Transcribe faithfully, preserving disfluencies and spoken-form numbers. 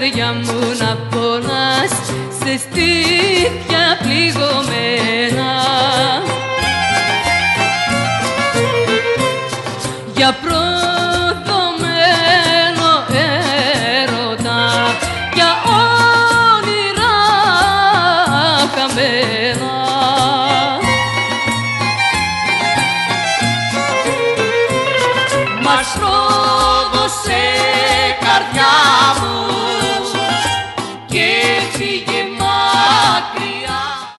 καρδιά μου να πονάς σε στήθια πληγωμένα. Για προδομένο έρωτα, για όνειρα χαμένα. Μας πρόδωσε καρδιά μου